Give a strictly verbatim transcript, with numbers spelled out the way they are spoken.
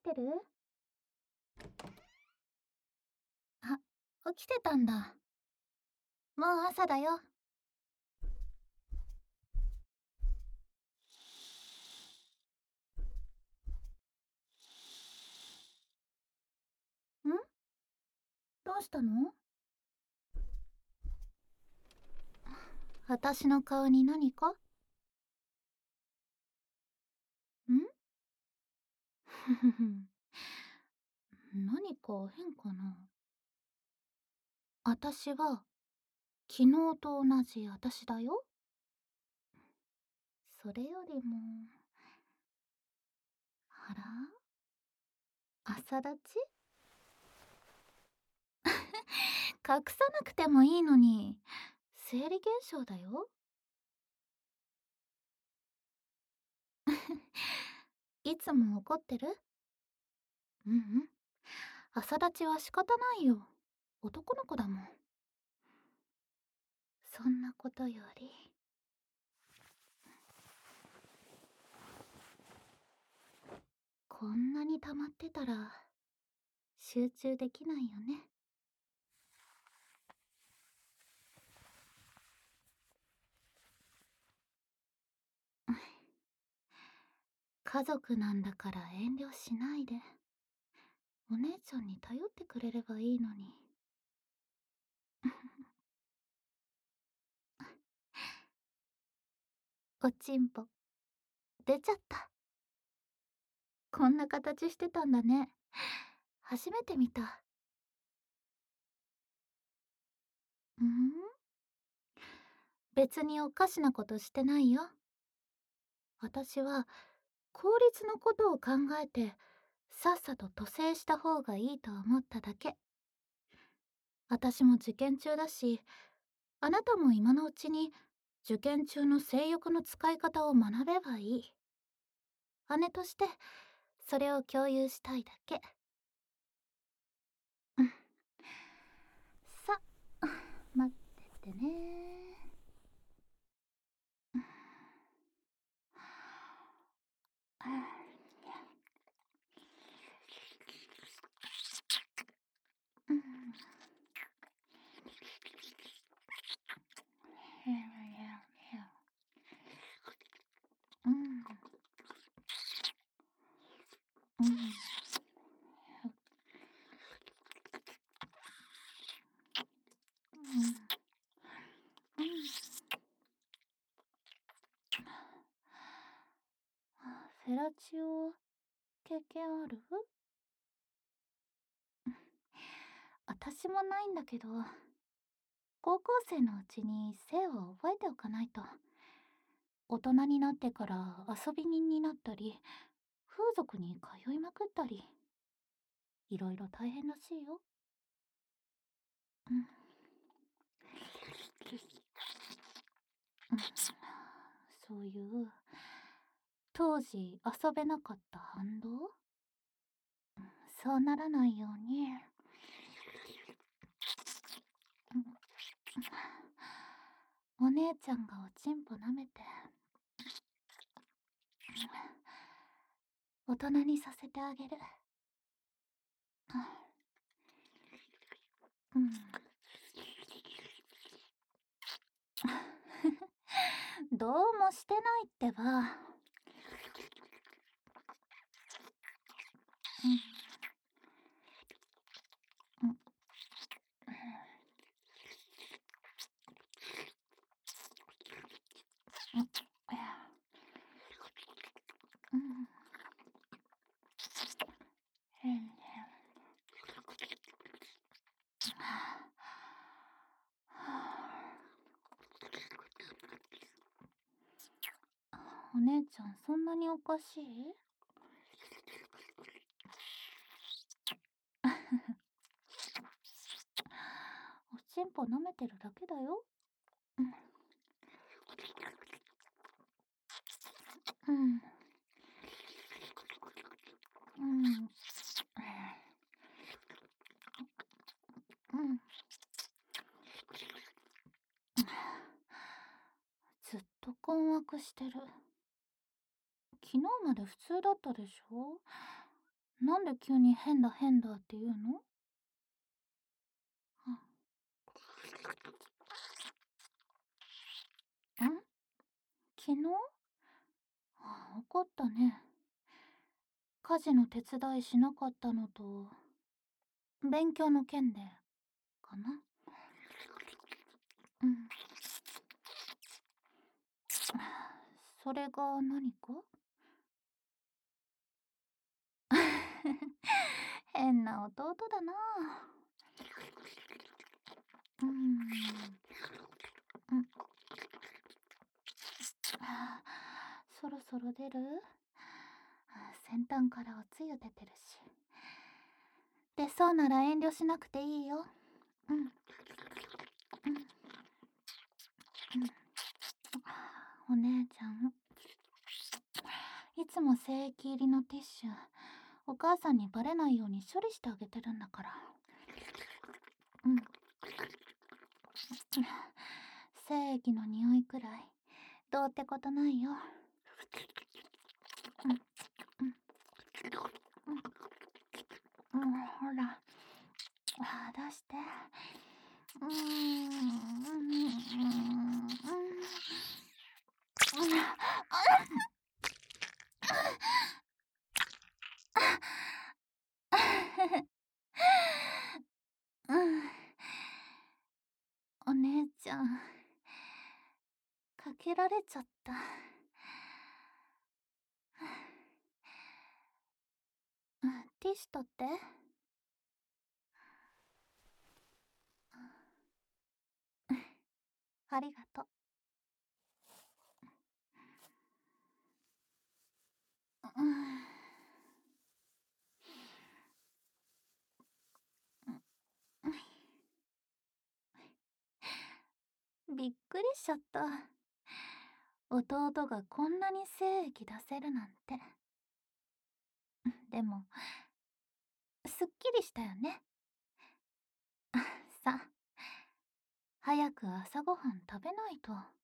てる？あ、起きてたんだ。もう朝だよ。ん？どうしたの？私の顔に何か？ん？ふふふん。何か変かな？私は、昨日と同じ私だよ。それよりも、あら？朝立ち？隠さなくてもいいのに、生理現象だよ。いつも怒ってる？うんうん。朝立ちは仕方ないよ。男の子だもん。そんなことより、こんなに溜まってたら集中できないよね。家族なんだから遠慮しないで。お姉ちゃんに頼ってくれればいいのに。おちんぽ出ちゃった。こんな形してたんだね。初めて見た。うん？別におかしなことしてないよ。私は効率のことを考えてさっさと渡征した方がいいと思っただけ。私も受験中だし、あなたも今のうちに受験中の性欲の使い方を学べばいい。姉としてそれを共有したいだけ。うん。さ、待っててね。うん。うん。うん。うん。フェラチオ経験ある？私もないんだけど、高校生のうちに性を覚えておかないと。大人になってから遊び人になったり、風俗に通いまくったり、いろいろ大変らしいよ。うん。うん。そういう当時遊べなかった反動、そうならないように。うん。お姉ちゃんがおちんぽ舐めて大人にさせてあげる。うん。どうもしてないってば。うん。うん。うん。うん。お姉ちゃんそんなにおかしい？おちんぽ舐めてるだけだよ。うん。うん。うん。うん。ずっと困惑してる。昨日まで普通だったでしょ？ なんで急に変だ変だって言うの？ん？昨日？あ、怒ったね。家事の手伝いしなかったのと、勉強の件で、かな。うん。それが何か？変な弟だな。うーん。うん。そろそろ出る？先端からおつゆ出てるし。出そうなら遠慮しなくていいよ。うん。うん。うん。お姉ちゃん、いつも精液入りのティッシュ、お母さんにバレないように処理してあげてるんだから。うん。精液の匂いくらい、どうってことないよ。うん。うん。うん。うん、ほら。あ、出して。うーん。うん。うん。うん。うん。お姉ちゃん、かけられちゃった。うん、ティッシュ取って。ありがとう。うん。びっくりしちゃった。弟がこんなに精液出せるなんて。でも、すっきりしたよね。さ、早く朝ごはん食べないと。